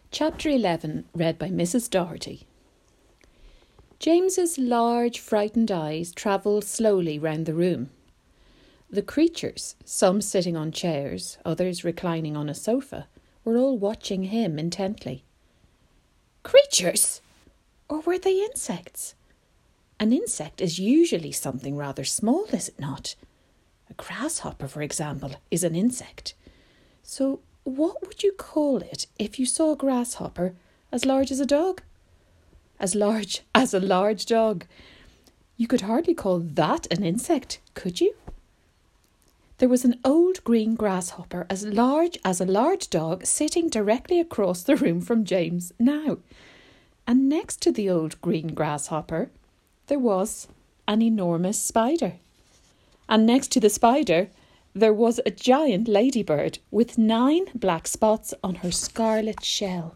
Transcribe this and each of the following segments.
Chapter 11, read by Mrs. Doherty. James's large, frightened eyes travelled slowly round the room. The creatures, some sitting on chairs, others reclining on a sofa, were all watching him intently. Creatures? Or were they insects? An insect is usually something rather small, is it not? A grasshopper, for example, is an insect. So what would you call it if you saw a grasshopper as large as a dog? As large as a large dog. You could hardly call that an insect, could you? There was an old green grasshopper as large as a large dog sitting directly across the room from James now. And next to the old green grasshopper, there was an enormous spider. And next to the spider, there was a giant ladybird with 9 black spots on her scarlet shell.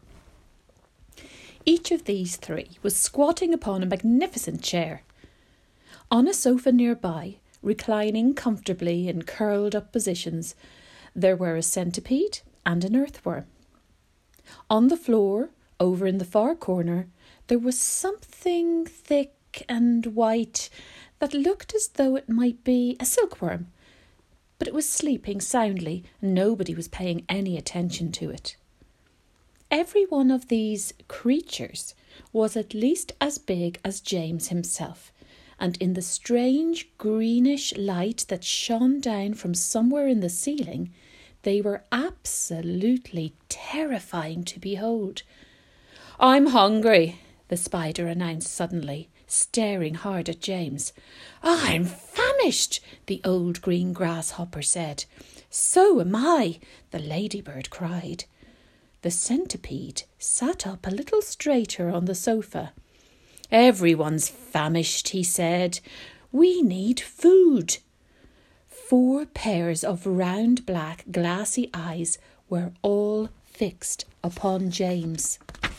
Each of these 3 was squatting upon a magnificent chair. On a sofa nearby, reclining comfortably in curled-up positions, there were a centipede and an earthworm. On the floor, over in the far corner, there was something thick and white that looked as though it might be a silkworm, but it was sleeping soundly and nobody was paying any attention to it. Every one of these creatures was at least as big as James himself, and in the strange greenish light that shone down from somewhere in the ceiling, they were absolutely terrifying to behold. "I'm hungry," the spider announced suddenly, staring hard at James. "I'm famished," the old green grasshopper said. "So am I," the ladybird cried. The centipede sat up a little straighter on the sofa. "Everyone's famished," he said. "We need food." 4 pairs of round black glassy eyes were all fixed upon James.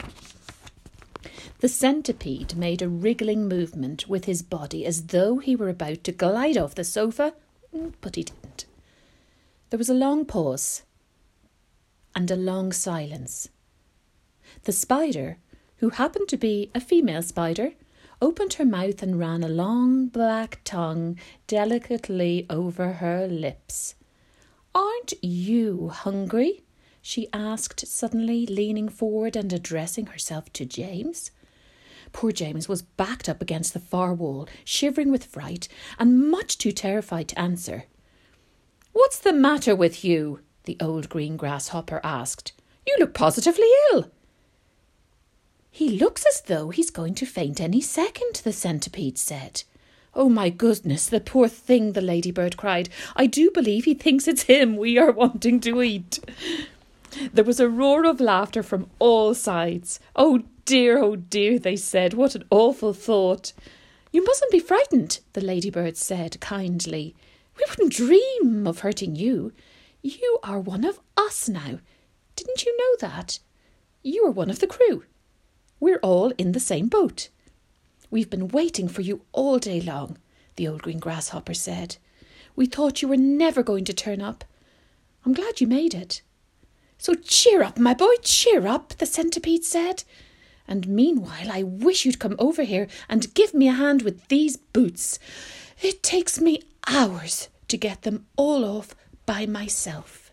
The centipede made a wriggling movement with his body as though he were about to glide off the sofa, but he didn't. There was a long pause and a long silence. The spider, who happened to be a female spider, opened her mouth and ran a long black tongue delicately over her lips. "Aren't you hungry?" she asked suddenly, leaning forward and addressing herself to James. Poor James was backed up against the far wall, shivering with fright and much too terrified to answer. "What's the matter with you?" the old green grasshopper asked. "You look positively ill." "He looks as though he's going to faint any second," the centipede said. "Oh my goodness, the poor thing," the ladybird cried. "I do believe he thinks it's him we are wanting to eat." There was a roar of laughter from all sides. Oh dear, they said. "What an awful thought." "You mustn't be frightened," the ladybird said kindly. "We wouldn't dream of hurting you. You are one of us now. Didn't you know that? You are one of the crew. We're all in the same boat." "We've been waiting for you all day long," the old green grasshopper said. "We thought you were never going to turn up. I'm glad you made it." "So cheer up, my boy, cheer up," the centipede said. "And meanwhile, I wish you'd come over here and give me a hand with these boots. It takes me hours to get them all off by myself."